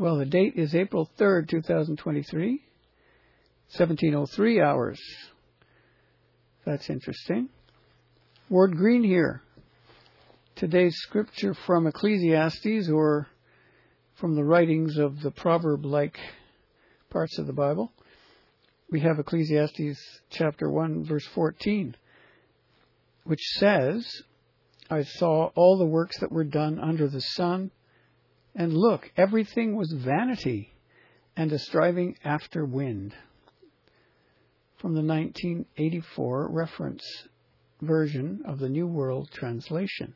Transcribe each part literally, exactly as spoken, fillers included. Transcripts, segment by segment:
Well, the date is April third, two thousand twenty-three, seventeen oh three hours. That's interesting. Ward Green here. Today's scripture from Ecclesiastes, or from the writings of the proverb-like parts of the Bible. We have Ecclesiastes chapter one, verse fourteen, which says, I saw all the works that were done under the sun, and look, everything was vanity and a striving after wind. From the nineteen eighty-four reference version of the New World Translation.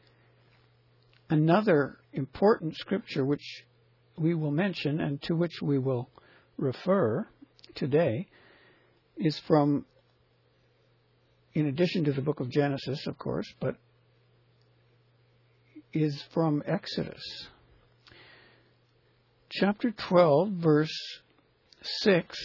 Another important scripture which we will mention and to which we will refer today is from, in addition to the book of Genesis, of course, but is from Exodus. Chapter twelve, verse six,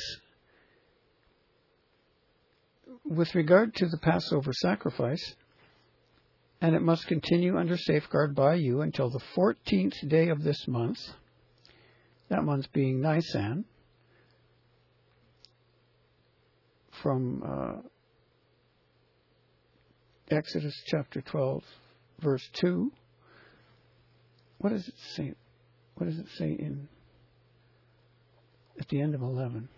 with regard to the Passover sacrifice, and it must continue under safeguard by you until the fourteenth day of this month, that month being Nisan, from uh, Exodus chapter twelve, verse two. What does it say? What does it say in at the end of eleven?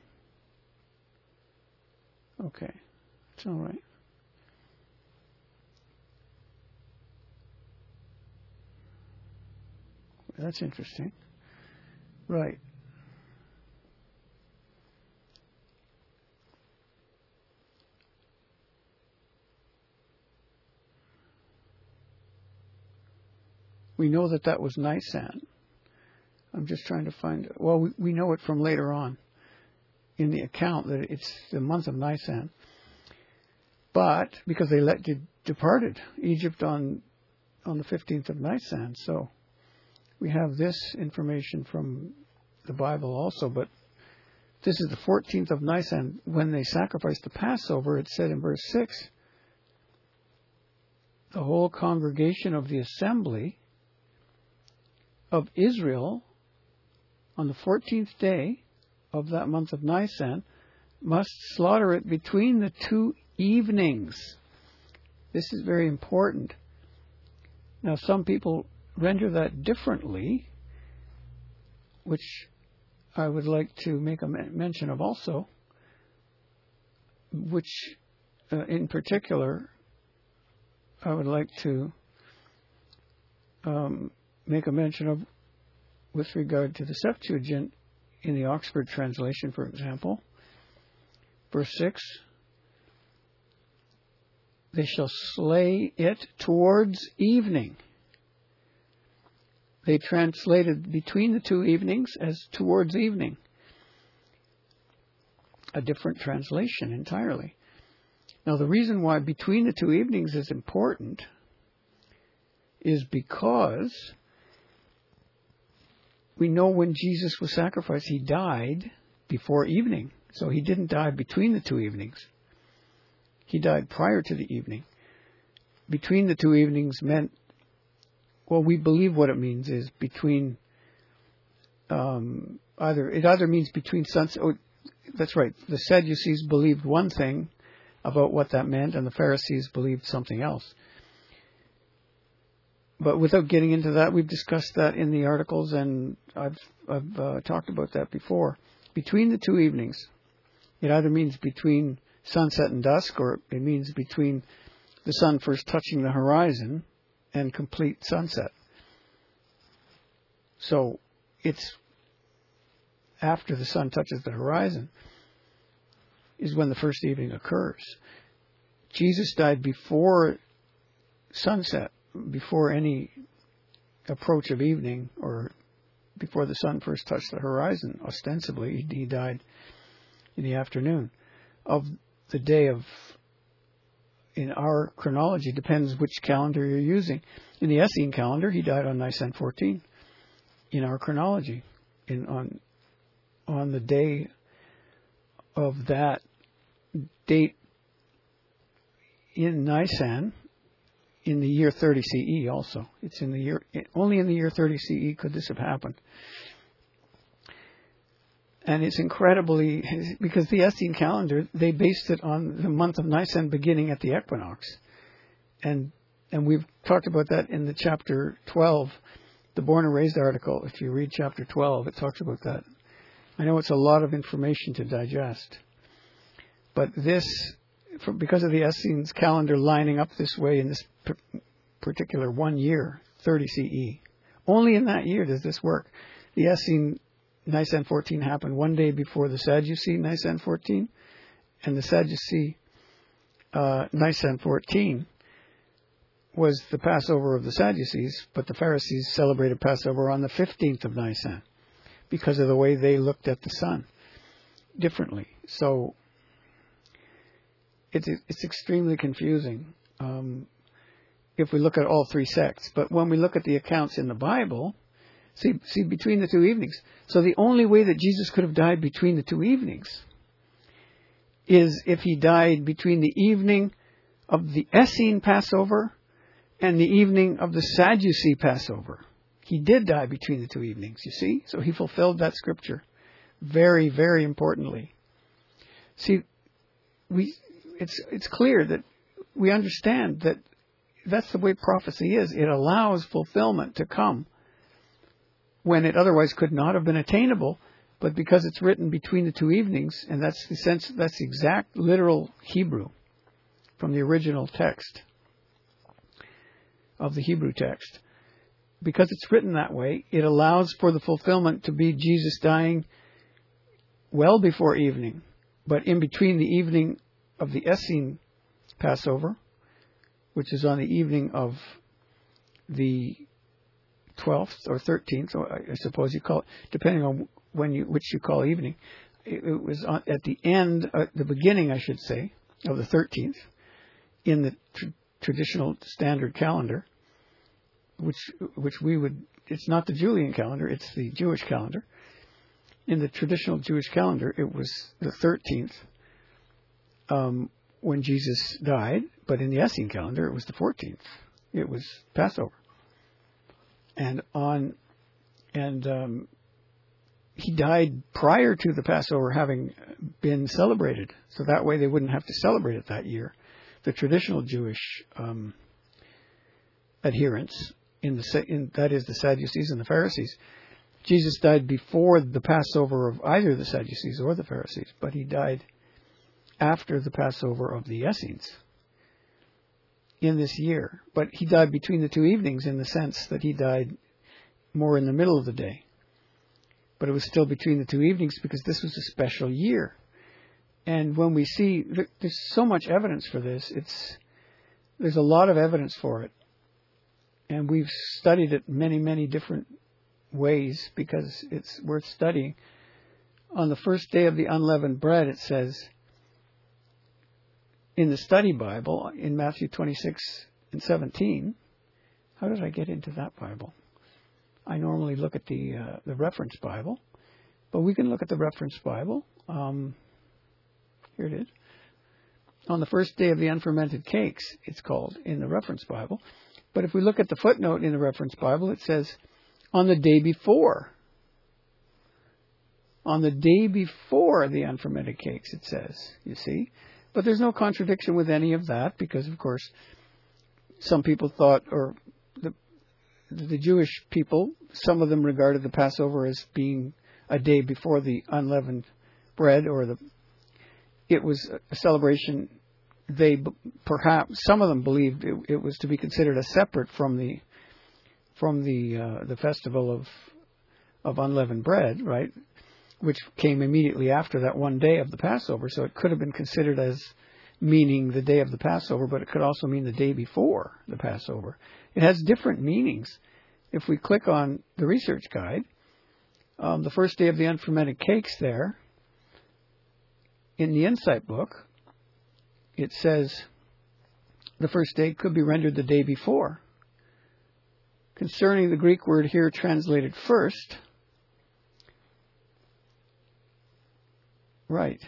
Okay, it's all right. That's interesting. Right. We know that that was Nisan. I'm just trying to find it. Well, we, we know it from later on in the account that it's the month of Nisan. But because they let de- departed Egypt on on the fifteenth of Nisan, so we have this information from the Bible also. But this is the fourteenth of Nisan when they sacrificed the Passover. It said in verse six, the whole congregation of the assembly of Israel on the fourteenth day of that month of Nisan must slaughter it between the two evenings. This is very important. Now, some people render that differently, which I would like to make a mention of also, which uh, in particular I would like to um, make a mention of with regard to the Septuagint in the Oxford translation, for example. Verse six, they shall slay it towards evening. They translated between the two evenings as towards evening. A different translation entirely. Now, the reason why between the two evenings is important is because we know when Jesus was sacrificed, he died before evening. So he didn't die between the two evenings. He died prior to the evening. Between the two evenings meant, well, we believe what it means is between, um, either, it either means between sunset, oh, that's right, the Sadducees believed one thing about what that meant, and the Pharisees believed something else. But without getting into that, we've discussed that in the articles, and I've, I've uh, talked about that before. Between the two evenings, it either means between sunset and dusk, or it means between the sun first touching the horizon and complete sunset. So it's after the sun touches the horizon is when the first evening occurs. Jesus died before sunset, before any approach of evening, or before the sun first touched the horizon. Ostensibly, he died in the afternoon of the day of, in our chronology, depends which calendar you're using. In the Essene calendar, he died on Nisan fourteen. In our chronology, in on on the day of that date in Nisan, in the year thirty C E also. It's in the year, only in the year thirty C E could this have happened. And it's incredibly, because the Essene calendar, they based it on the month of Nisan beginning at the equinox. And and we've talked about that in the chapter twelve, the Born and Raised article. If you read chapter twelve, it talks about that. I know it's a lot of information to digest. But this, for, because of the Essene's calendar lining up this way in this p- particular one year, thirty C E, only in that year does this work. The Essene Nisan fourteen happened one day before the Sadducee Nisan fourteen, and the Sadducee uh, Nisan fourteen was the Passover of the Sadducees, but the Pharisees celebrated Passover on the fifteenth of Nisan because of the way they looked at the sun differently. So it's it's extremely confusing um, if we look at all three sects. But when we look at the accounts in the Bible, see, see between the two evenings. So the only way that Jesus could have died between the two evenings is if he died between the evening of the Essene Passover and the evening of the Sadducee Passover. He did die between the two evenings, you see? So he fulfilled that scripture very, very importantly. See, we it's it's clear that we understand that that's the way prophecy is. It allows fulfillment to come when it otherwise could not have been attainable, but because it's written between the two evenings, and that's the sense, that's the exact literal Hebrew from the original text of the Hebrew text. Because it's written that way, it allows for the fulfillment to be Jesus dying well before evening, but in between the evening of the Essene Passover, which is on the evening of the twelfth or thirteenth, or I suppose you call it, depending on when you which you call evening. It, it was on, at the end, uh, the beginning, I should say, of the thirteenth in the tr- traditional standard calendar, which which we would. It's not the Julian calendar; it's the Jewish calendar. In the traditional Jewish calendar, it was the thirteenth um, when Jesus died, but in the Essene calendar, it was the fourteenth. It was Passover. And on, and um, he died prior to the Passover having been celebrated, so that way they wouldn't have to celebrate it that year. The traditional Jewish um, adherents, in the in, that is the Sadducees and the Pharisees, Jesus died before the Passover of either the Sadducees or the Pharisees, but he died after the Passover of the Essenes in this year. But he died between the two evenings in the sense that he died more in the middle of the day. But it was still between the two evenings because this was a special year. And when we see, there's so much evidence for this. It's there's a lot of evidence for it. And we've studied it many, many different ways because it's worth studying. On the first day of the unleavened bread, it says, in the study Bible, in Matthew twenty-six and seventeen, how did I get into that Bible? I normally look at the uh, the reference Bible, but we can look at the reference Bible. Um, here it is. On the first day of the unfermented cakes, it's called in the reference Bible. But if we look at the footnote in the reference Bible, it says, on the day before. On the day before the unfermented cakes, it says, you see. But there's no contradiction with any of that because, of course, some people thought, or the, the Jewish people, some of them regarded the Passover as being a day before the unleavened bread, or the it was a celebration. They perhaps some of them believed it, it was to be considered as separate from the from the uh, the festival of of unleavened bread, right? Which came immediately after that one day of the Passover. So it could have been considered as meaning the day of the Passover, but it could also mean the day before the Passover. It has different meanings. If we click on the research guide, um, the first day of the unfermented cakes there, in the Insight book, it says the first day could be rendered the day before. Concerning the Greek word here translated first, right.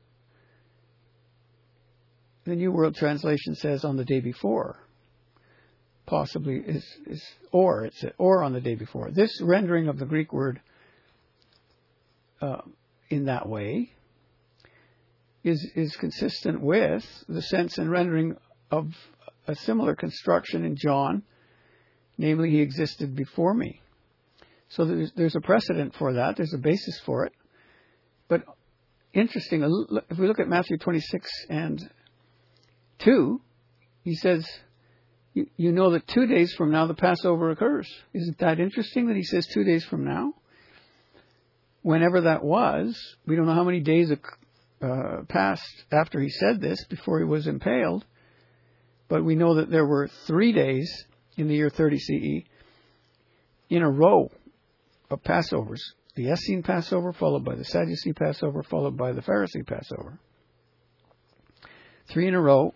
The New World Translation says on the day before. Possibly is, is or, it's or on the day before. This rendering of the Greek word uh, in that way is is consistent with the sense and rendering of a similar construction in John, namely, he existed before me. So there's, there's a precedent for that. There's a basis for it. But interesting, if we look at Matthew twenty-six and two, he says, you, you know that two days from now the Passover occurs. Isn't that interesting that he says two days from now? Whenever that was, we don't know how many days uh, passed after he said this, before he was impaled, but we know that there were three days in the year thirty C E in a row of Passovers. The Essene Passover, followed by the Sadducee Passover, followed by the Pharisee Passover. Three in a row.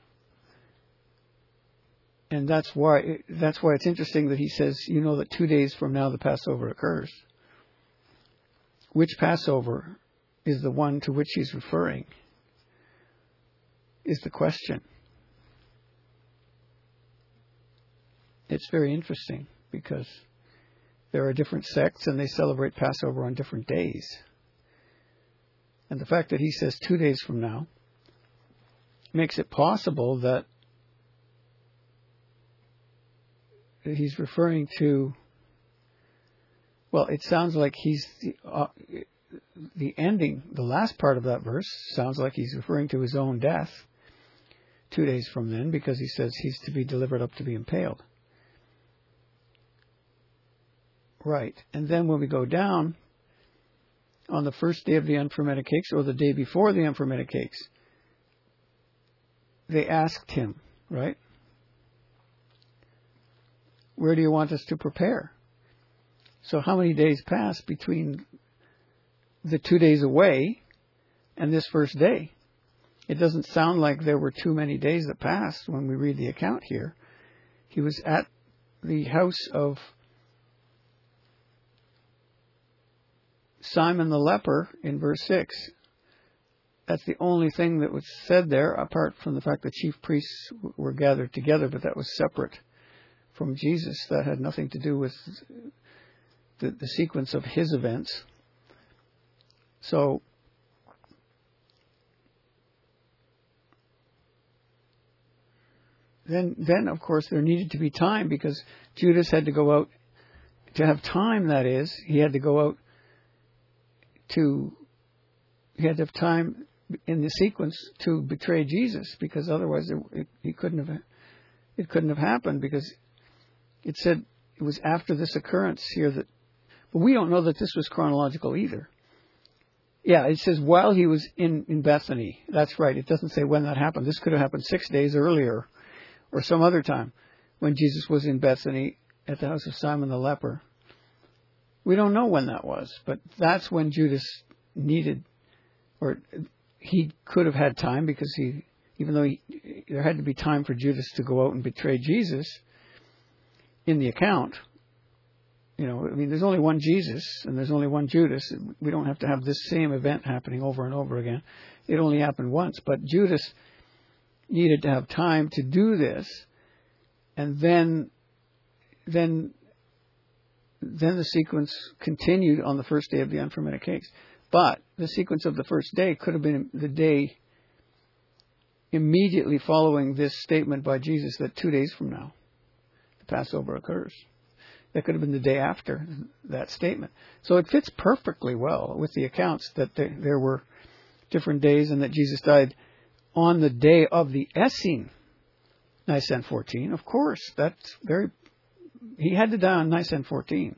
And that's why that's why it's interesting that he says, you know that two days from now the Passover occurs. Which Passover is the one to which he's referring is the question. It's very interesting because there are different sects and they celebrate Passover on different days. And the fact that he says two days from now makes it possible that he's referring to, well, it sounds like he's, the, uh, the ending, the last part of that verse sounds like he's referring to his own death two days from then, because he says he's to be delivered up to be impaled. Right. And then when we go down on the first day of the unfermented cakes, or the day before the unfermented cakes, they asked him, right? Where do you want us to prepare? So how many days passed between the two days away and this first day? It doesn't sound like there were too many days that passed when we read the account here. He was at the house of Simon the leper in verse six. That's the only thing that was said there, apart from the fact that chief priests were gathered together, but that was separate from Jesus. That had nothing to do with the, the sequence of his events. So, then, then of course, there needed to be time, because Judas had to go out, to have time, that is, he had to go out to, he had to have time in the sequence to betray Jesus, because otherwise it, it, he couldn't have, it couldn't have happened, because it said it was after this occurrence here that, but we don't know that this was chronological either. Yeah, it says while he was in, in Bethany. That's right. It doesn't say when that happened. This could have happened six days earlier or some other time when Jesus was in Bethany at the house of Simon the leper. We don't know when that was, but that's when Judas needed, or he could have had time, because he, even though he, there had to be time for Judas to go out and betray Jesus in the account. You know, I mean, there's only one Jesus and there's only one Judas. We don't have to have this same event happening over and over again. It only happened once, but Judas needed to have time to do this, and then, then, then the sequence continued on the first day of the unfermented cakes. But the sequence of the first day could have been the day immediately following this statement by Jesus that two days from now the Passover occurs. That could have been the day after that statement. So it fits perfectly well with the accounts that there, there were different days, and that Jesus died on the day of the Essene, Nisan fourteen. Of course, that's very, he had to die on Nisan fourteen.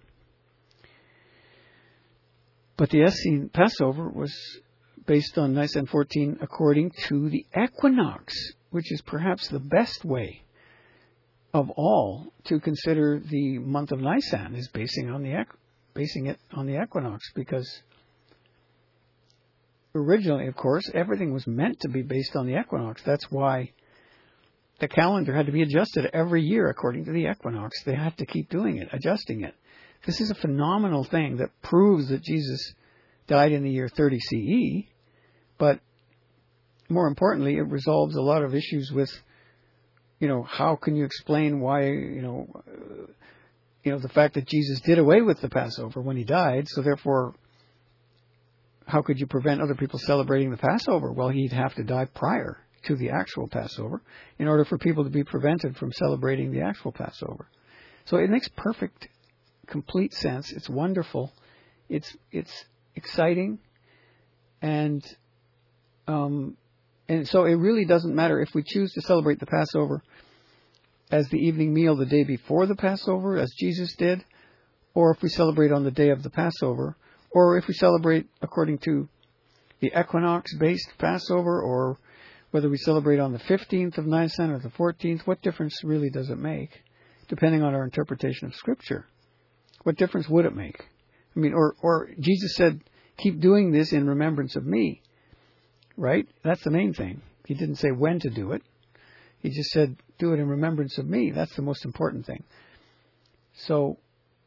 But the Essene Passover was based on Nisan fourteen according to the equinox, which is perhaps the best way of all to consider the month of Nisan, is basing on the basing it on the equinox, because originally, of course, everything was meant to be based on the equinox. That's why the calendar had to be adjusted every year according to the equinox. They had to keep doing it, adjusting it. This is a phenomenal thing that proves that Jesus died in the year thirty C E, but more importantly, it resolves a lot of issues with, you know, how can you explain why, you know, uh, you know, the fact that Jesus did away with the Passover when he died, so therefore, how could you prevent other people celebrating the Passover? Well, he'd have to die prior to the actual Passover in order for people to be prevented from celebrating the actual Passover. So it makes perfect, complete sense. It's wonderful. It's it's exciting, and um, and so it really doesn't matter if we choose to celebrate the Passover as the evening meal the day before the Passover, as Jesus did, or if we celebrate on the day of the Passover, or if we celebrate according to the equinox-based Passover, or whether we celebrate on the fifteenth of Nisan or the fourteenth. What difference really does it make, depending on our interpretation of Scripture? What difference would it make? I mean, or, or Jesus said, keep doing this in remembrance of me, right? That's the main thing. He didn't say when to do it. He just said, do it in remembrance of me. That's the most important thing. So,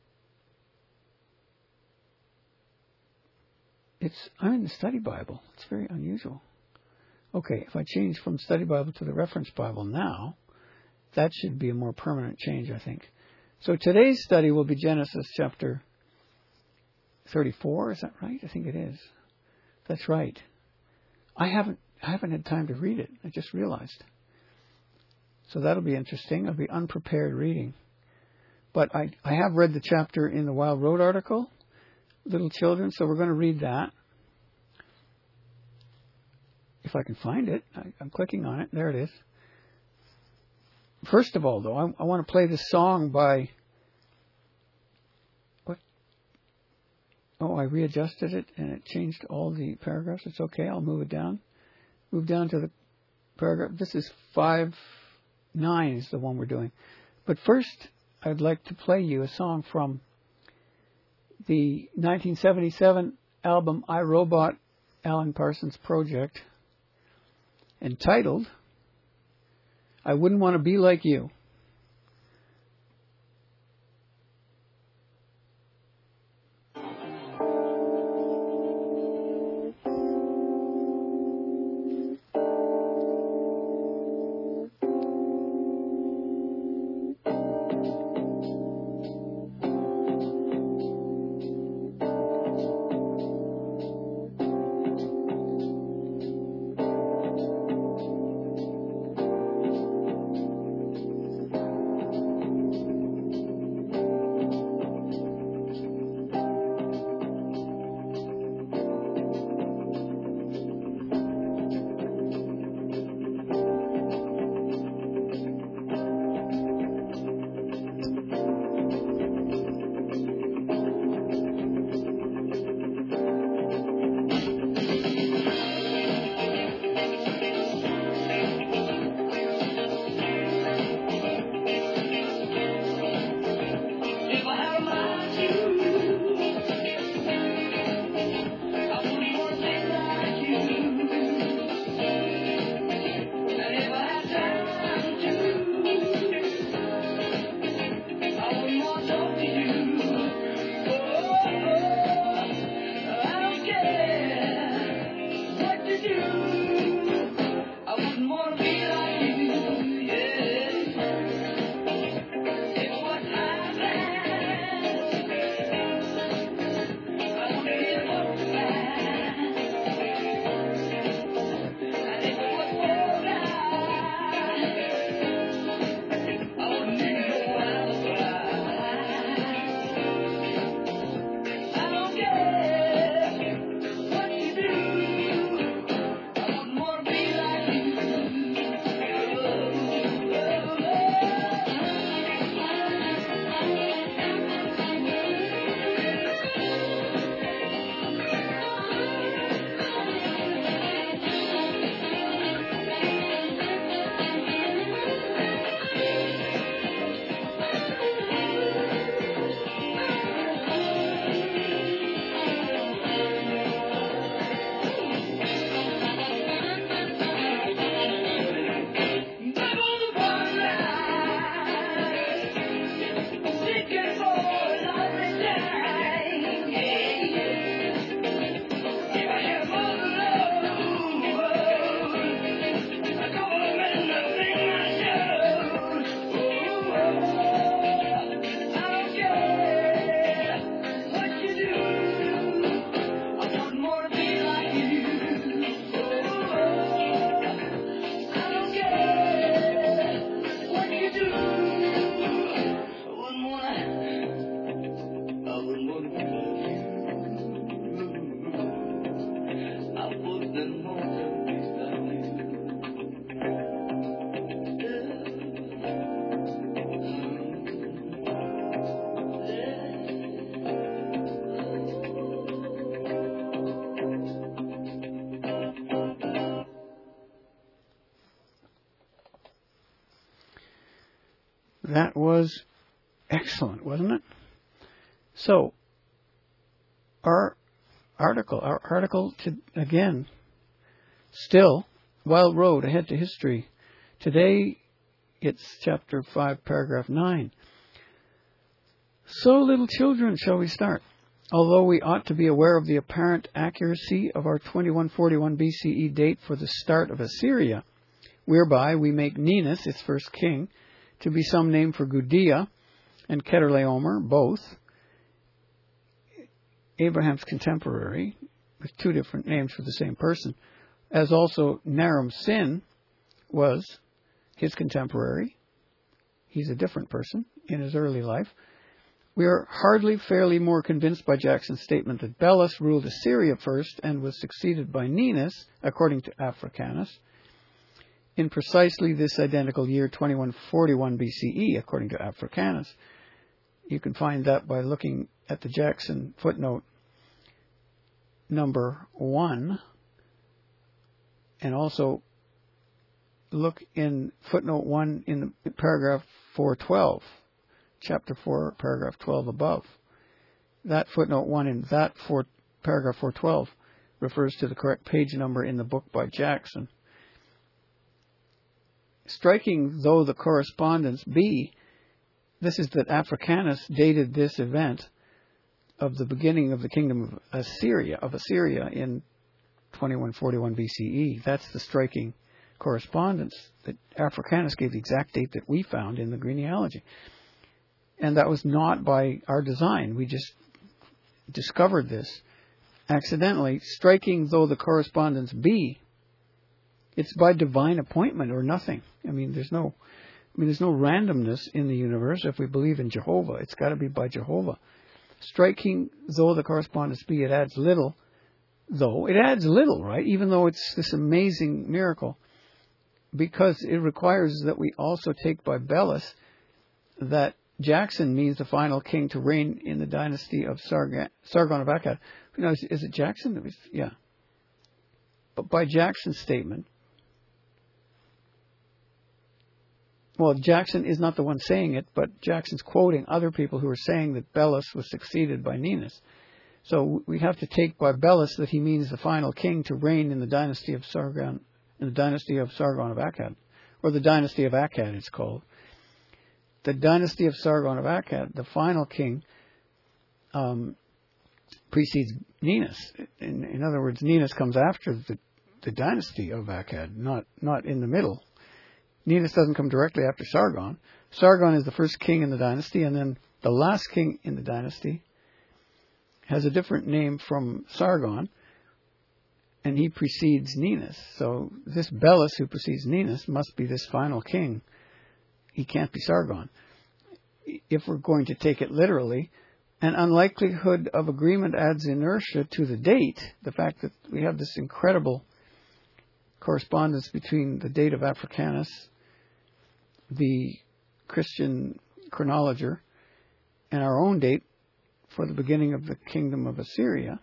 it's I'm in the Study Bible. It's very unusual. Okay, if I change from Study Bible to the Reference Bible now, that should be a more permanent change, I think. So today's study will be Genesis chapter thirty-four. Is that right? I think it is. That's right. I haven't I haven't had time to read it. I just realized. So that'll be interesting. It'll be unprepared reading. But I, I have read the chapter in the Wild Road article, Little Children, so we're going to read that. If I can find it. I, I'm clicking on it. There it is. First of all, though, I, I want to play this song by... What? Oh, I readjusted it and it changed all the paragraphs. It's okay. I'll move it down. Move down to the paragraph. This is five nine is the one we're doing. But first, I'd like to play you a song from the nineteen seventy-seven album I, Robot, Alan Parsons Project, entitled I Wouldn't Want to Be Like You. That was excellent, wasn't it? So, our article, our article to, again, still, Wild Road, Ahead to History. Today, it's chapter five, paragraph nine. So, little children, shall we start? Although we ought to be aware of the apparent accuracy of our twenty-one forty-one B C E date for the start of Assyria, whereby we make Ninus, its first king, to be some name for Gudea and Chedorlaomer, both Abraham's contemporary, with two different names for the same person, as also Naram-Sin was his contemporary. He's a different person in his early life. We are hardly fairly more convinced by Jackson's statement that Belus ruled Assyria first and was succeeded by Ninus, according to Africanus, in precisely this identical year, twenty-one forty-one B C E, according to Africanus. You can find that by looking at the Jackson footnote number one, and also look in footnote one in the paragraph four twelve, chapter four, paragraph twelve above. That footnote one in that four, paragraph four twelve refers to the correct page number in the book by Jackson. Striking though the correspondence be, this is that Africanus dated this event of the beginning of the kingdom of Assyria, of Assyria in twenty-one forty-one B C E. That's the striking correspondence that Africanus gave the exact date that we found in the genealogy. And that was not by our design. We just discovered this accidentally. Striking though the correspondence be, it's by divine appointment or nothing. I mean, there's no, I mean, there's no randomness in the universe. If we believe in Jehovah, it's got to be by Jehovah. Striking though the correspondence be, it adds little, though it adds little, right? Even though it's this amazing miracle, because it requires that we also take by Belus that Jackson means the final king to reign in the dynasty of Sargon, Sargon of Akkad. You know, is, is it Jackson? Yeah. But by Jackson's statement, well, Jackson is not the one saying it, but Jackson's quoting other people who are saying that Belus was succeeded by Ninus. So we have to take by Belus that he means the final king to reign in the dynasty of Sargon, in the dynasty of Sargon of Akkad, or the dynasty of Akkad, it's called. The dynasty of Sargon of Akkad, the final king, um, precedes Ninus. In, in other words, Ninus comes after the, the dynasty of Akkad, not not in the middle. Ninus doesn't come directly after Sargon. Sargon is the first king in the dynasty, and then the last king in the dynasty has a different name from Sargon, and he precedes Ninus. So this Belus, who precedes Ninus, must be this final king. He can't be Sargon. If we're going to take it literally, an unlikelihood of agreement adds inertia to the date. The fact that we have this incredible correspondence between the date of Africanus, the Christian chronologer, and our own date for the beginning of the kingdom of Assyria.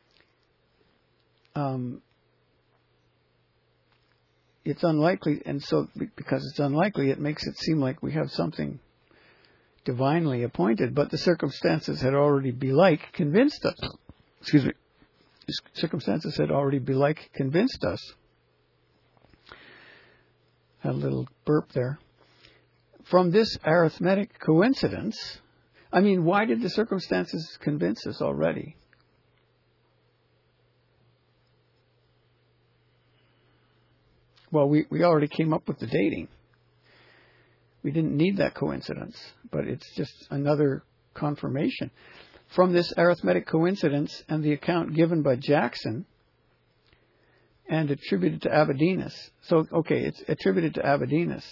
Um, it's unlikely, and so because it's unlikely, it makes it seem like we have something divinely appointed, but the circumstances had already belike convinced us. Excuse me. Circumstances had already belike convinced us. Had a little burp there. From this arithmetic coincidence, I mean, why did the circumstances convince us already? Well, we, we already came up with the dating. We didn't need that coincidence, but it's just another confirmation. From this arithmetic coincidence and the account given by Jackson and attributed to Abydenus. So, okay, it's attributed to Abydenus.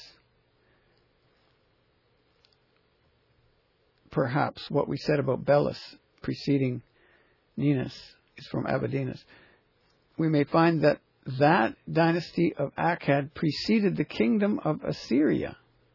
Perhaps what we said about Belus preceding Ninus is from Abydos, we may find that that dynasty of Akkad preceded the kingdom of Assyria.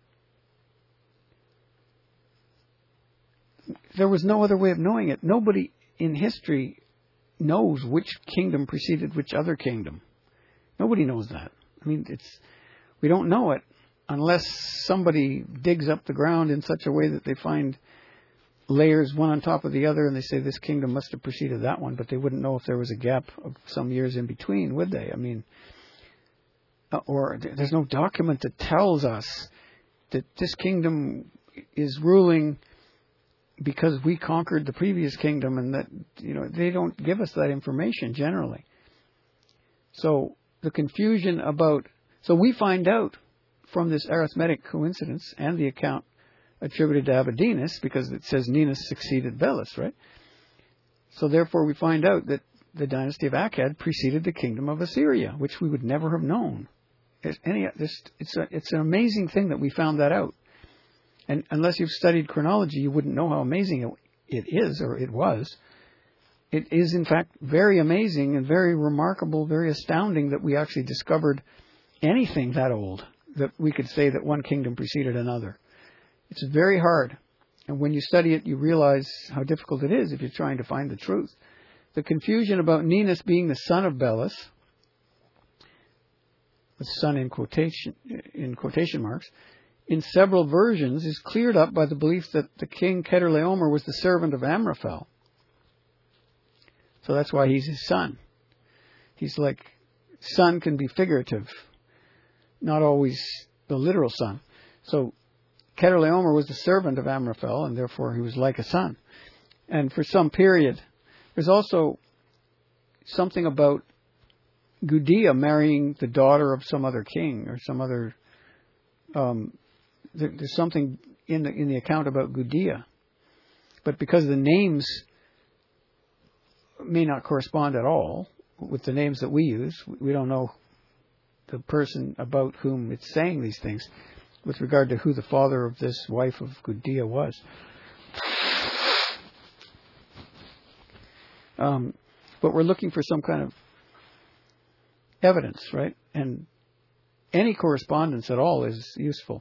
There was no other way of knowing it. Nobody in history knows which kingdom preceded which other kingdom. Nobody knows that. I mean, it's we don't know it unless somebody digs up the ground in such a way that they find layers one on top of the other and they say this kingdom must have preceded that one, but they wouldn't know if there was a gap of some years in between, would they? I mean, or there's no document that tells us that this kingdom is ruling because we conquered the previous kingdom, and that, you know, they don't give us that information generally. So the confusion about, so we find out from this arithmetic coincidence and the account attributed to Abydos, because it says Ninus succeeded Belus, right? So therefore we find out that the dynasty of Akkad preceded the kingdom of Assyria, which we would never have known. It's, any, this, it's, a, it's an amazing thing that we found that out. And unless you've studied chronology, you wouldn't know how amazing it, it is, or it was. It is, in fact, very amazing and very remarkable, very astounding that we actually discovered anything that old, that we could say that one kingdom preceded another. It's very hard. And when you study it, you realize how difficult it is if you're trying to find the truth. The confusion about Ninus being the son of Belus, with son in quotation, in quotation marks, in several versions is cleared up by the belief that the king Chedorlaomer was the servant of Amraphel. So that's why he's his son. He's like, son can be figurative, not always the literal son. So Chedorlaomer was the servant of Amraphel, and therefore he was like a son. And for some period, there's also something about Gudea marrying the daughter of some other king or some other. Um, there, there's something in the in the account about Gudea, but because the names may not correspond at all with the names that we use, we don't know the person about whom it's saying these things with regard to who the father of this wife of Gudea was. Um, but we're looking for some kind of evidence, right? And any correspondence at all is useful.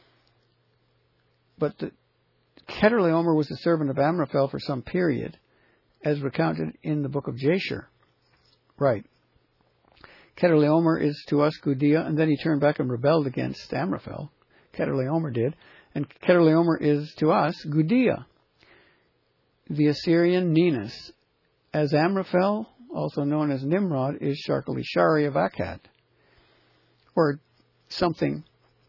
But the, Chedorlaomer was the servant of Amraphel for some period, as recounted in the book of Jasher. Right. Chedorlaomer is to us Gudea, and then he turned back and rebelled against Amraphel. Chedorlaomer did. And Chedorlaomer is to us Gudea, the Assyrian Ninus, as Amraphel, also known as Nimrod, is Sharkali-Shari of Akkad. Or something,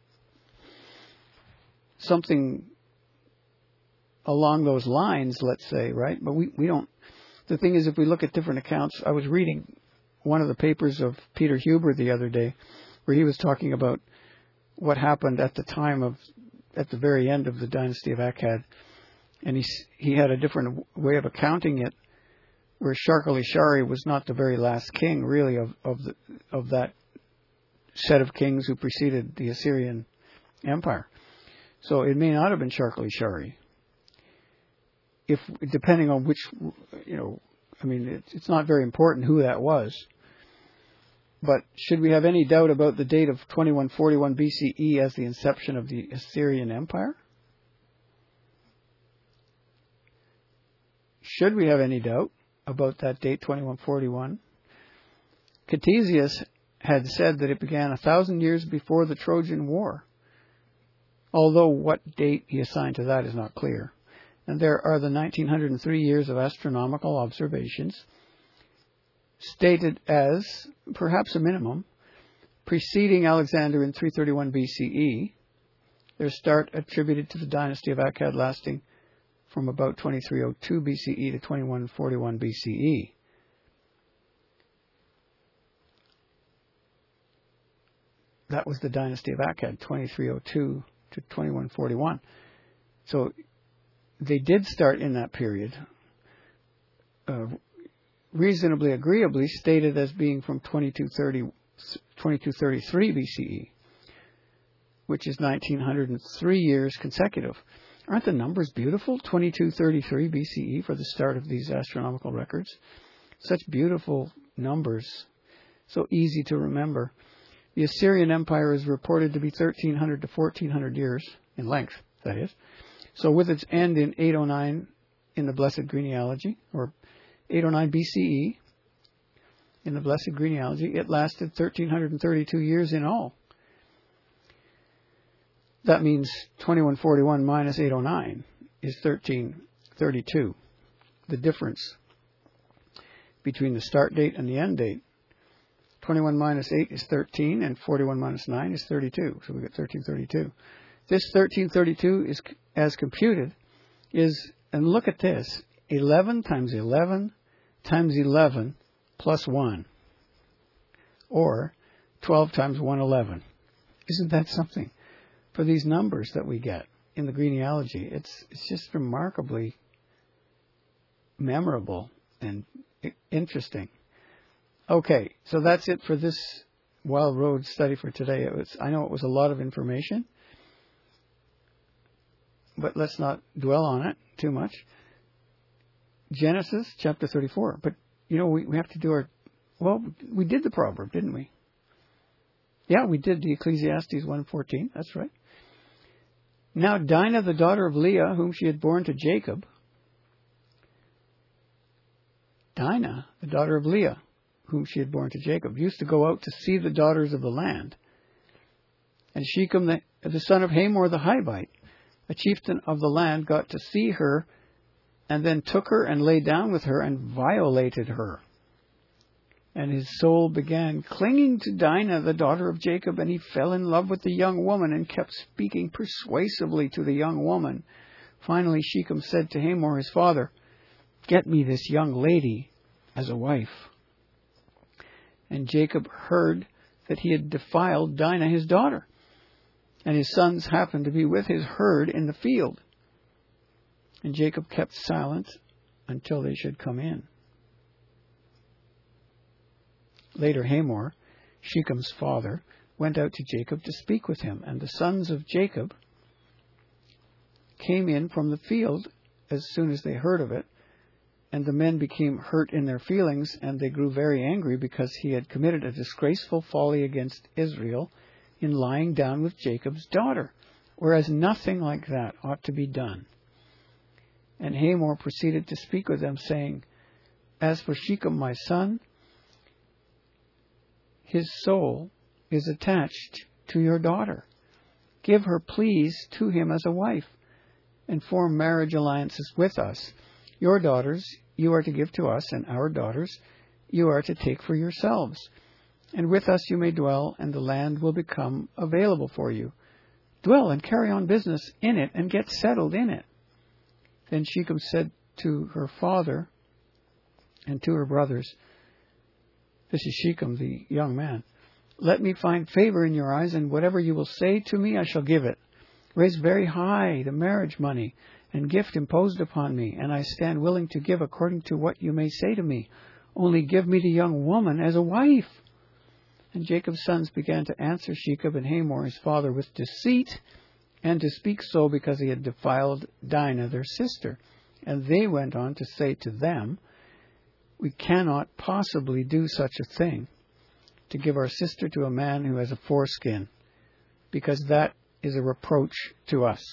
something along those lines, let's say, right? But we, we don't, the thing is, if we look at different accounts, I was reading one of the papers of Peter Huber the other day, where he was talking about what happened at the time of, at the very end of the dynasty of Akkad. And he, he had a different way of accounting it, where Sharkali-Shari was not the very last king, really, of, of, the, of that set of kings who preceded the Assyrian Empire. So it may not have been Sharkali-Shari. If, depending on which, you know, I mean, it's, it's not very important who that was. But should we have any doubt about the date of twenty-one forty-one B C E as the inception of the Assyrian Empire? Should we have any doubt about that date, twenty-one forty-one? Ctesias had said that it began a thousand years before the Trojan War, although what date he assigned to that is not clear. And there are the nineteen oh three years of astronomical observations, stated as, perhaps a minimum, preceding Alexander in three thirty-one B C E, their start attributed to the dynasty of Akkad lasting from about twenty-three oh two B C E to twenty-one forty-one B C E. That was the dynasty of Akkad, twenty-three oh two to twenty-one forty-one. So they did start in that period, uh, reasonably agreeably stated as being from twenty-two thirty, twenty-two thirty-three B C E, which is nineteen oh three years consecutive. Aren't the numbers beautiful? twenty-two thirty-three B C E for the start of these astronomical records. Such beautiful numbers, so easy to remember. The Assyrian Empire is reported to be thirteen hundred to fourteen hundred years in length, that is. So with its end in eight oh nine in the Blessed Genealogy, or eight oh nine B C E in the Blessed Genealogy, it lasted one thousand three hundred thirty-two years in all. That means twenty-one forty-one minus eight oh nine is thirteen thirty-two. The difference between the start date and the end date. twenty-one minus eight is thirteen, and forty-one minus nine is thirty-two. So we get thirteen thirty-two. This thirteen thirty-two is, as computed, is, and look at this, eleven times eleven times eleven plus one, or twelve times one hundred eleven. Isn't that something? For these numbers that we get in the genealogy, it's it's just remarkably memorable and interesting. Okay, so that's it for this Wild Road study for today. It was, I know it was a lot of information, but let's not dwell on it too much. Genesis chapter thirty-four. But, you know, we, we have to do our... Well, we did the proverb, didn't we? Yeah, we did the Ecclesiastes one fourteen. That's right. Now Dinah, the daughter of Leah, whom she had borne to Jacob... Dinah, the daughter of Leah, whom she had borne to Jacob, used to go out to see the daughters of the land. And Shechem, the, the son of Hamor the Hivite, a chieftain of the land, got to see her, and then took her and lay down with her and violated her. And his soul began clinging to Dinah, the daughter of Jacob, and he fell in love with the young woman and kept speaking persuasively to the young woman. Finally, Shechem said to Hamor, his father, "Get me this young lady as a wife." And Jacob heard that he had defiled Dinah, his daughter, and his sons happened to be with his herd in the field. And Jacob kept silent until they should come in. Later Hamor, Shechem's father, went out to Jacob to speak with him, and the sons of Jacob came in from the field as soon as they heard of it. And the men became hurt in their feelings, and they grew very angry because he had committed a disgraceful folly against Israel in lying down with Jacob's daughter, whereas nothing like that ought to be done. And Hamor proceeded to speak with them, saying, "As for Shechem, my son, his soul is attached to your daughter. Give her, please, to him as a wife, and form marriage alliances with us. Your daughters you are to give to us, and our daughters you are to take for yourselves. And with us you may dwell, and the land will become available for you. Dwell and carry on business in it, and get settled in it." Then Shechem said to her father and to her brothers, this is Shechem, the young man, "Let me find favor in your eyes, and whatever you will say to me, I shall give it. Raise very high the marriage money and gift imposed upon me, and I stand willing to give according to what you may say to me. Only give me the young woman as a wife." And Jacob's sons began to answer Shechem and Hamor his father with deceit, and to speak so because he had defiled Dinah their sister. And they went on to say to them, "We cannot possibly do such a thing, to give our sister to a man who has a foreskin, because that is a reproach to us.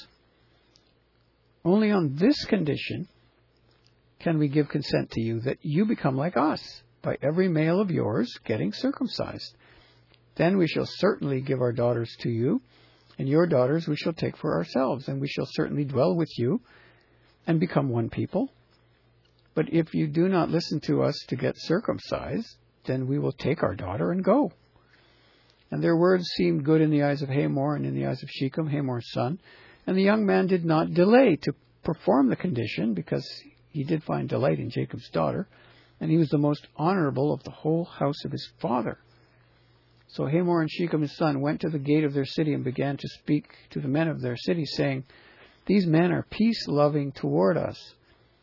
Only on this condition can we give consent to you, that you become like us, by every male of yours getting circumcised. Then we shall certainly give our daughters to you, and your daughters we shall take for ourselves, and we shall certainly dwell with you and become one people. But if you do not listen to us to get circumcised, then we will take our daughter and go." And their words seemed good in the eyes of Hamor and in the eyes of Shechem, Hamor's son. And the young man did not delay to perform the condition, because he did find delight in Jacob's daughter, and he was the most honorable of the whole house of his father. So Hamor and Shechem his son went to the gate of their city and began to speak to the men of their city, saying, "These men are peace-loving toward us.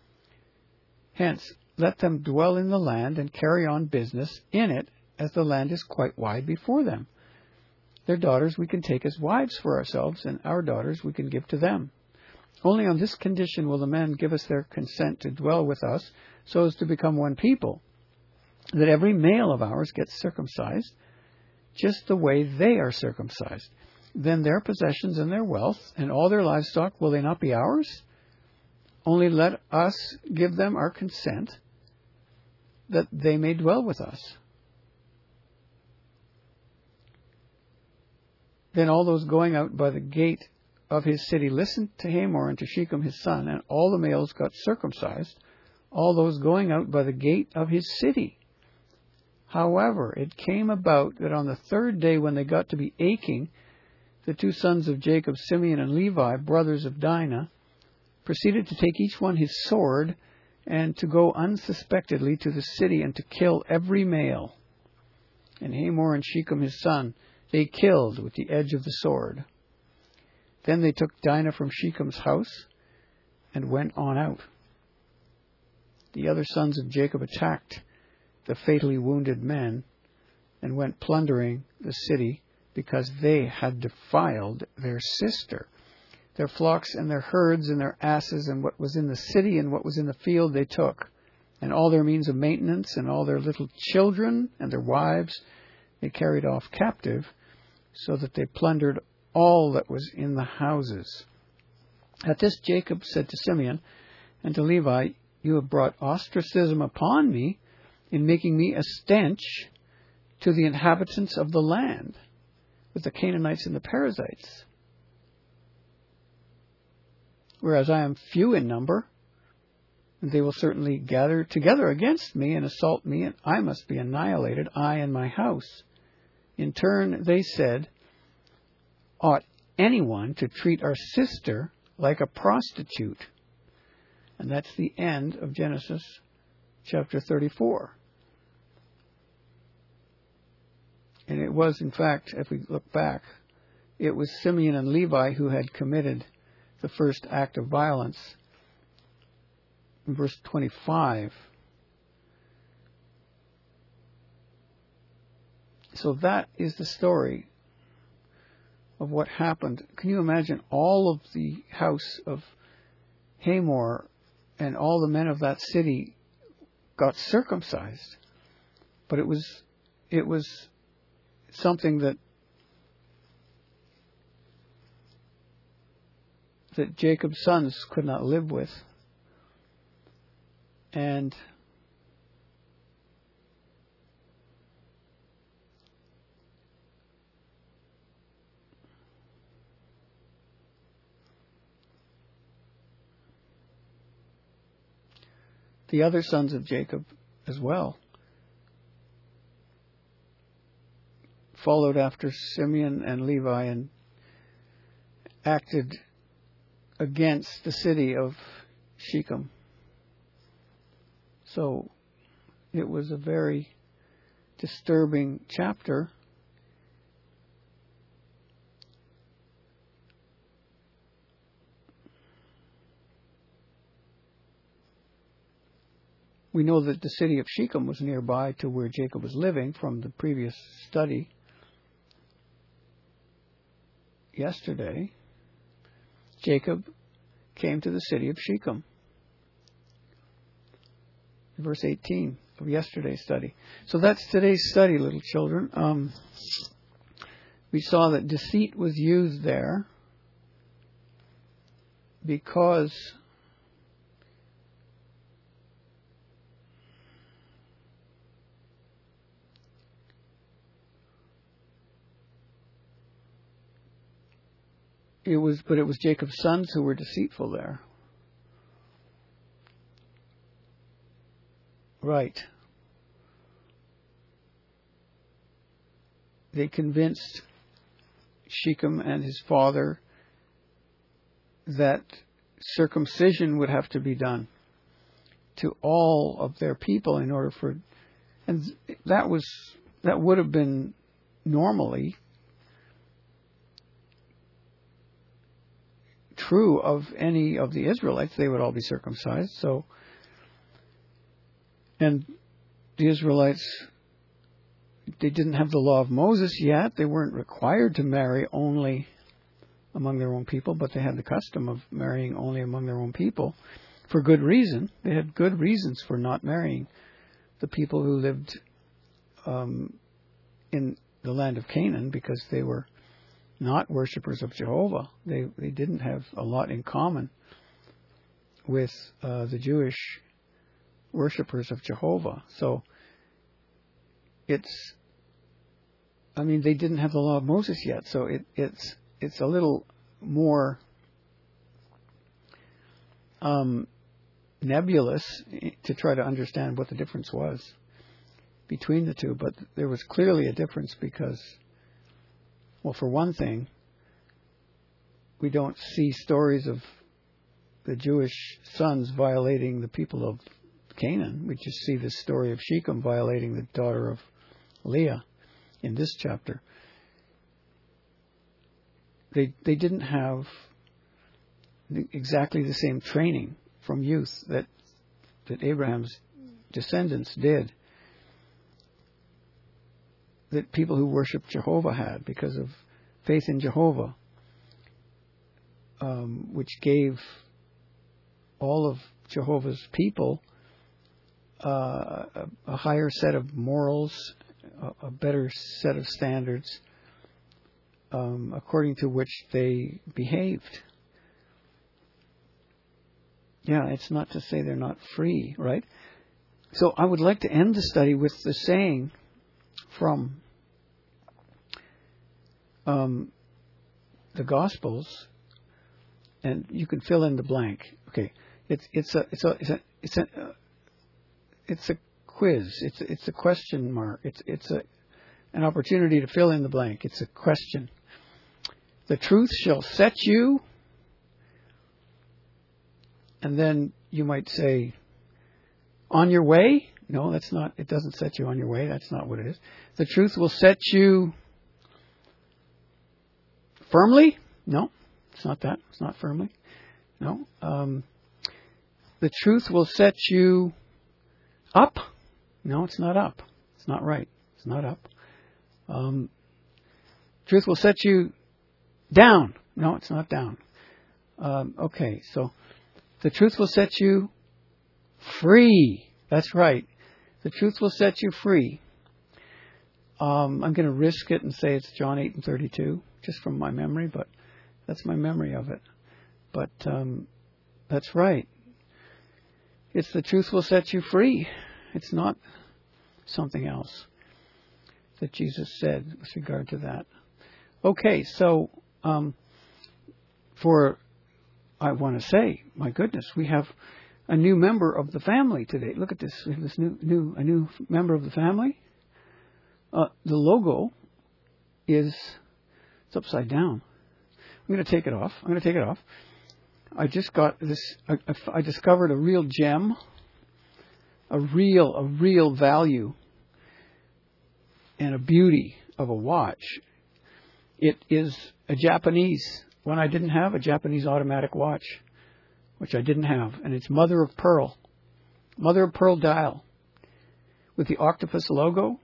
Hence, let them dwell in the land and carry on business in it, as the land is quite wide before them. Their daughters we can take as wives for ourselves, and our daughters we can give to them. Only on this condition will the men give us their consent to dwell with us, so as to become one people, that every male of ours gets circumcised, just the way they are circumcised. Then their possessions and their wealth and all their livestock, will they not be ours? Only let us give them our consent, that they may dwell with us. Then all those going out by the gate of his city listened to Hamor and to Shechem his son, and all the males got circumcised, all those going out by the gate of his city. However, it came about that on the third day, when they got to be aching, the two sons of Jacob, Simeon and Levi, brothers of Dinah, proceeded to take each one his sword, and to go unsuspectedly to the city, and to kill every male. And Hamor and Shechem his son they killed with the edge of the sword. Then they took Dinah from Shechem's house, and went on out. The other sons of Jacob attacked the fatally wounded men, and went plundering the city, because they had defiled their sister. Their flocks and their herds and their asses, and what was in the city and what was in the field they took, and all their means of maintenance, and all their little children and their wives they carried off captive, so that they plundered all that was in the houses. At this Jacob said to Simeon and to Levi, you have brought ostracism upon me in making me a stench to the inhabitants of the land, with the Canaanites and the Perizzites. Whereas I am few in number, and they will certainly gather together against me and assault me, and I must be annihilated, I and my house. In turn, they said, ought anyone to treat our sister like a prostitute? And that's the end of Genesis chapter thirty-four. And it was, in fact, if we look back, it was Simeon and Levi who had committed the first act of violence. In verse twenty-five. So that is the story of what happened. Can you imagine all of the house of Hamor and all the men of that city got circumcised? But it was it was something that that Jacob's sons could not live with. And the other sons of Jacob as well followed after Simeon and Levi and acted against the city of Shechem. So it was a very disturbing chapter. We know that the city of Shechem was nearby to where Jacob was living from the previous study yesterday. Jacob came to the city of Shechem. Verse eighteen of yesterday's study. So that's today's study, little children. Um, we saw that deceit was used there because It was, but it was Jacob's sons who were deceitful there. Right. They convinced Shechem and his father that circumcision would have to be done to all of their people in order for, and that was, that would have been normally true of any of the Israelites. They would all be circumcised. So, and the Israelites, they didn't have the law of Moses yet. They weren't required to marry only among their own people, but they had the custom of marrying only among their own people for good reason. They had good reasons for not marrying the people who lived um, in the land of Canaan, because they were not worshippers of Jehovah. They they didn't have a lot in common with uh, the Jewish worshippers of Jehovah. So it's, I mean, they didn't have the law of Moses yet, so it, it's it's a little more um, nebulous to try to understand what the difference was between the two. But there was clearly a difference because, well, for one thing, we don't see stories of the Jewish sons violating the people of Canaan. We just see the story of Shechem violating the daughter of Leah in this chapter. They they didn't have the, exactly the same training from youth that that Abraham's descendants did, that people who worship Jehovah had, because of faith in Jehovah, um, which gave all of Jehovah's people uh, a, a higher set of morals, a, a better set of standards, um, according to which they behaved. Yeah, it's not to say they're not free, right? So I would like to end the study with the saying from um, the Gospels, and you can fill in the blank. Okay, it's it's a it's a it's a it's a, uh, it's a quiz. It's a, it's a question mark. It's it's a an opportunity to fill in the blank. It's a question. The truth shall set you. And then you might say, on your way? No, that's not, it doesn't set you on your way. That's not what it is. The truth will set you firmly? No, it's not that. It's not firmly. No. Um, the truth will set you up? No, it's not up. It's not right. It's not up. Um, truth will set you down? No, it's not down. Um, okay, so the truth will set you free. That's right. The truth will set you free. Um, I'm going to risk it and say it's John eight and thirty-two, just from my memory, but that's my memory of it. But um, that's right. It's the truth will set you free. It's not something else that Jesus said with regard to that. Okay, so um, for... I want to say, my goodness, we have a new member of the family today. Look at this. We have this new, new, a new member of the family. Uh, the logo is it's upside down. I'm going to take it off. I'm going to take it off. I just got this. I, I discovered a real gem, a real, a real value, and a beauty of a watch. It is a Japanese one I didn't have, a Japanese automatic watch, which I didn't have. And it's mother of pearl. Mother of pearl dial with the octopus logo.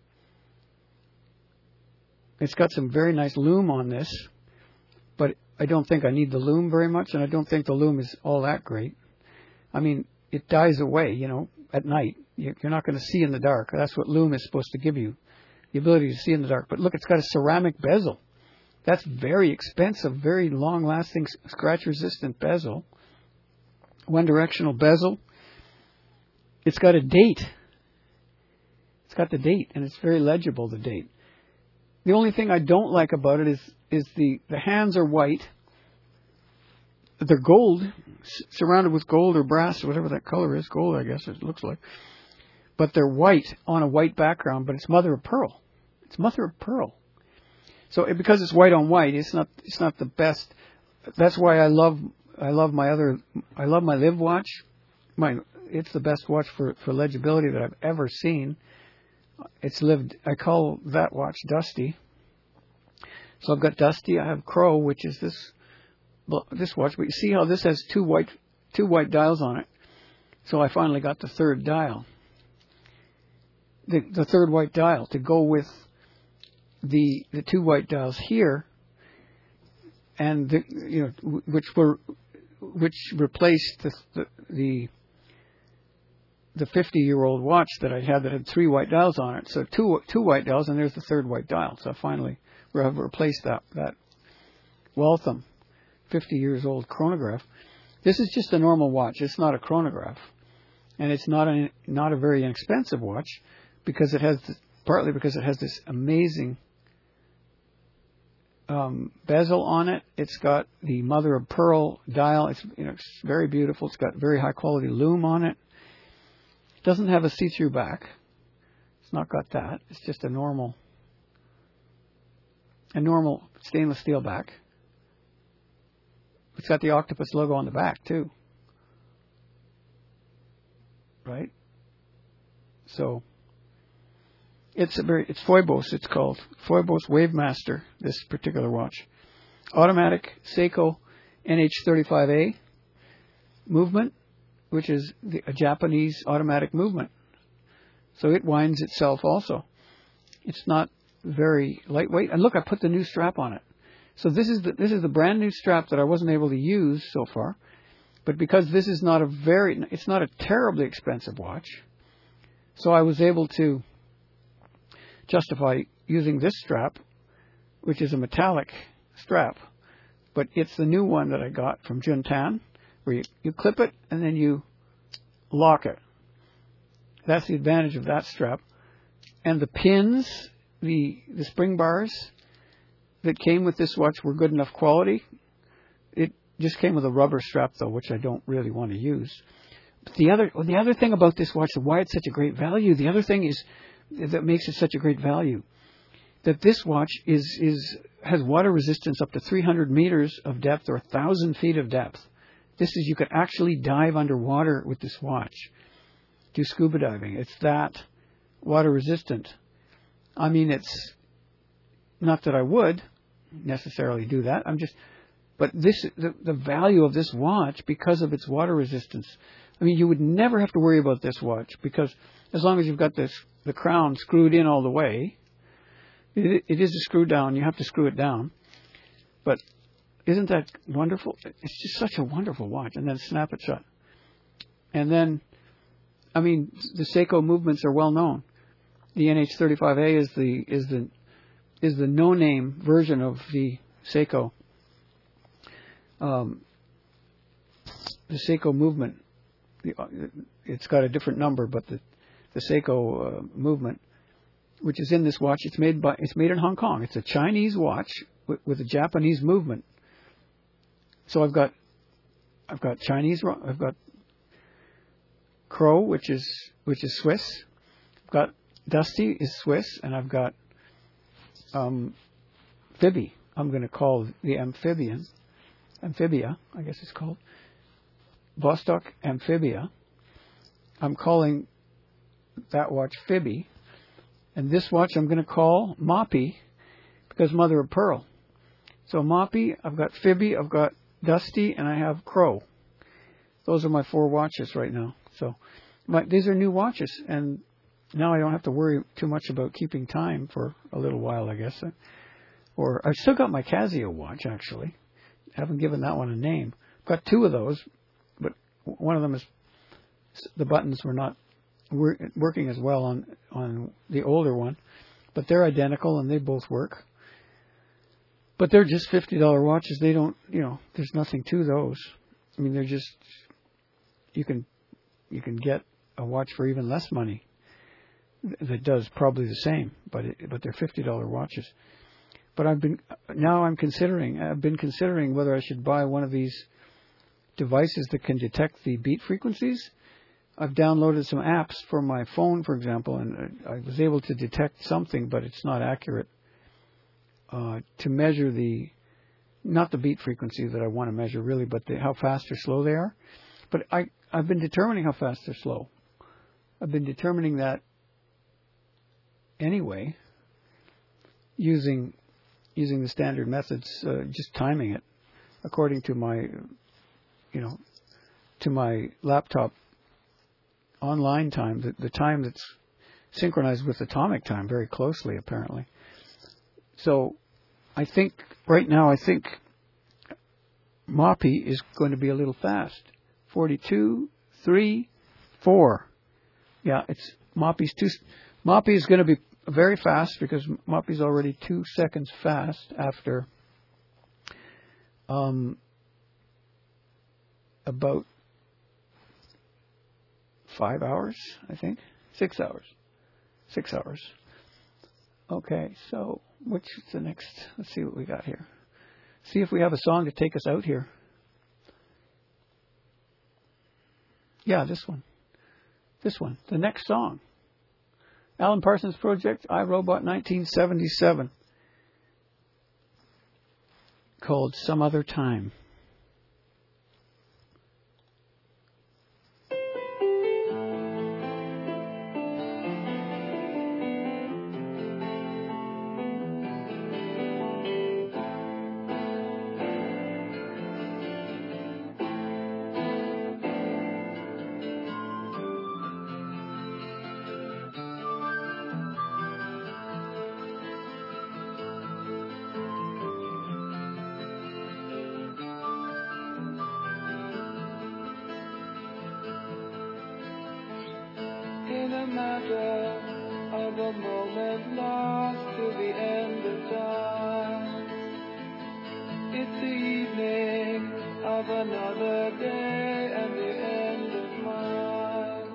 It's got some very nice lume on this, but I don't think I need the lume very much, and I don't think the lume is all that great. I mean, it dies away, you know, at night. You're not going to see in the dark. That's what lume is supposed to give you, the ability to see in the dark. But look, it's got a ceramic bezel. That's very expensive, very long-lasting, scratch-resistant bezel. One-directional bezel. It's got a date. It's got the date, and it's very legible, the date. The only thing I don't like about it is is the, the hands are white. They're gold, s- surrounded with gold or brass, or whatever that color is. Gold, I guess it looks like. But they're white on a white background, but it's mother of pearl. It's mother of pearl. So it, because it's white on white, it's not it's not the best. That's why I love I love my other I love my Live watch. My it's the best watch for, for legibility that I've ever seen. It's lived. I call that watch Dusty. So I've got Dusty. I have Crow, which is this this watch. But you see how this has two white two white dials on it. So I finally got the third dial. The the third white dial to go with the the two white dials here, and the, you know, which were which replaced the the, the the fifty-year-old watch that I had that had three white dials on it. So two two white dials, and there's the third white dial. So I finally have replaced that that Waltham fifty years old chronograph. This is just a normal watch. It's not a chronograph, and it's not a not a very inexpensive watch because it has this, partly because it has this amazing um, bezel on it. It's got the mother of pearl dial. It's you know it's very beautiful. It's got very high quality lume on it. Doesn't have a see-through back. It's not got that. It's just a normal, a normal stainless steel back. It's got the octopus logo on the back too. Right? So it's a very, it's Phoibos. It's called Phoibos Wavemaster. This particular watch, automatic Seiko N H thirty-five A movement, which is the, a Japanese automatic movement. So it winds itself also. It's not very lightweight. And look, I put the new strap on it. So this is the, this is the brand new strap that I wasn't able to use so far. But because this is not a very, it's not a terribly expensive watch, so I was able to justify using this strap, which is a metallic strap. But it's the new one that I got from Juntan, where you, you clip it and then you lock it. That's the advantage of that strap. And the pins, the the spring bars that came with this watch were good enough quality. It just came with a rubber strap, though, which I don't really want to use. But the other well, the other thing about this watch, why it's such a great value, the other thing is that makes it such a great value, that this watch is is has water resistance up to three hundred meters of depth or one thousand feet of depth. This is, you could actually dive underwater with this watch, do scuba diving. It's that water resistant. I mean, it's not that I would necessarily do that. I'm just, but this, the, the value of this watch because of its water resistance. I mean, you would never have to worry about this watch because as long as you've got this, the crown screwed in all the way, it, it is a screw down. You have to screw it down. But isn't that wonderful? It's just such a wonderful watch. And then snap it shut. And then, I mean, the Seiko movements are well known. The N H thirty-five A is the is the is the no-name version of the Seiko. Um, the Seiko movement. It's got a different number, but the the Seiko uh, movement, which is in this watch, it's made by it's made in Hong Kong. It's a Chinese watch with, with a Japanese movement. So I've got I've got Chinese, I've got Crow, which is which is Swiss. I've got Dusty is Swiss, and I've got um, Phoebe. I'm going to call the amphibian, amphibia, I guess it's called Vostok Amphibia. I'm calling that watch Phoebe, and this watch I'm going to call Moppy because mother of pearl. So Moppy, I've got Phoebe, I've got Dusty, and I have Crow. Those are my four watches right now. So my, these are new watches, and now I don't have to worry too much about keeping time for a little while, I guess. Or I've still got my Casio watch, actually. I haven't given that one a name. I've got two of those, but one of them is the buttons were not wor- working as well on, on the older one, but they're identical and they both work. But they're just fifty dollars watches. They don't, you know, there's nothing to those. I mean, they're just, you can, you can get a watch for even less money that does probably the same, but it, but they're fifty dollars watches. But I've been, now I'm considering, I've been considering whether I should buy one of these devices that can detect the beat frequencies. I've downloaded some apps for my phone, for example, and I was able to detect something, but it's not accurate. Uh, to measure the, not the beat frequency that I want to measure really, but the, how fast or slow they are. But I, I've been determining how fast or slow. I've been determining that anyway, using using the standard methods, uh, just timing it according to my, you know, to my laptop online time, the, the time that's synchronized with atomic time very closely, apparently. So I think right now, I think Moppy is going to be a little fast. forty-two, three, four. Yeah, it's Moppy's two. Moppy is going to be very fast because Moppy's already two seconds fast after um, about five hours, I think. Six hours. Six hours. Okay, so which is the next? Let's see what we got here. See if we have a song to take us out here. Yeah, this one. This one. The next song. Alan Parsons Project, iRobot nineteen seventy-seven. Called Some Other Time. In a matter of a moment lost to the end of time, it's the evening of another day and the end of mine.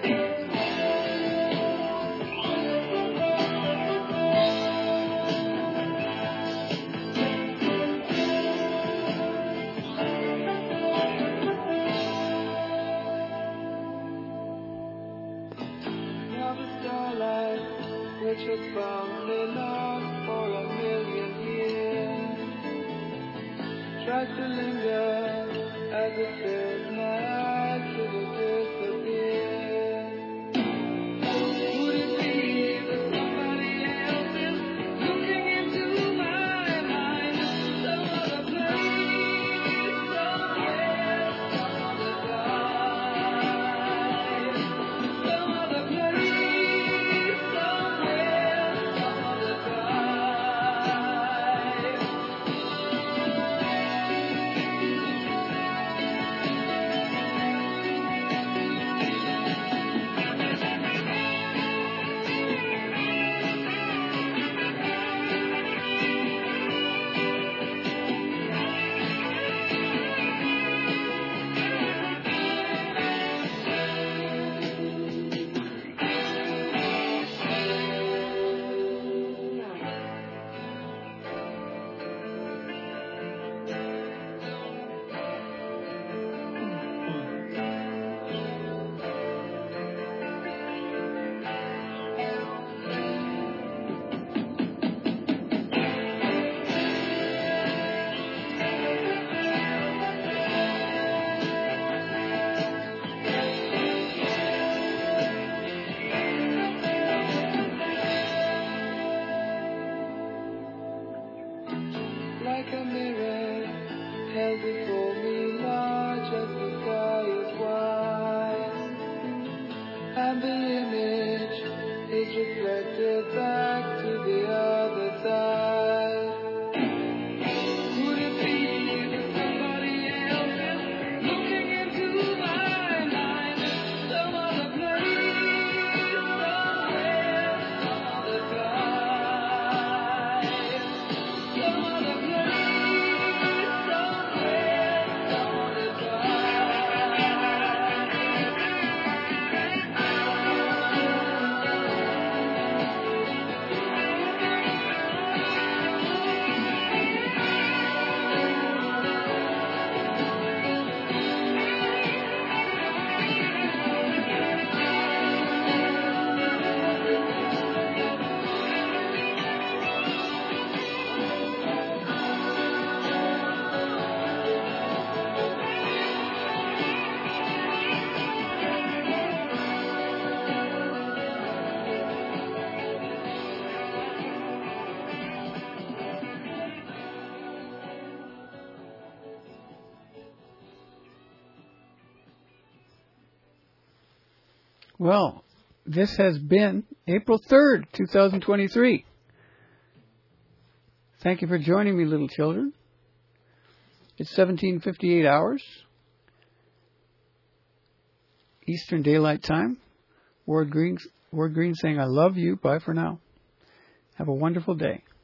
Now the starlight, which has found me lost for a million years, tries to linger as it fills my eyes till it disappears. Would it be that somebody else is looking into my mind? Some other place, somewhere, some other time. Some other place, somewhere, some other time. Like a mirror held before me, large as the sky is wide, and the image is reflected back to the other side. Would it be that somebody else is looking into my mind? Some other place, somewhere, some other time. Some other place, somewhere, some other Well, this has been April third, twenty twenty-three. Thank you for joining me, little children. It's seventeen fifty-eight hours. Eastern Daylight Time. Ward Green, Ward Green saying, I love you. Bye for now. Have a wonderful day.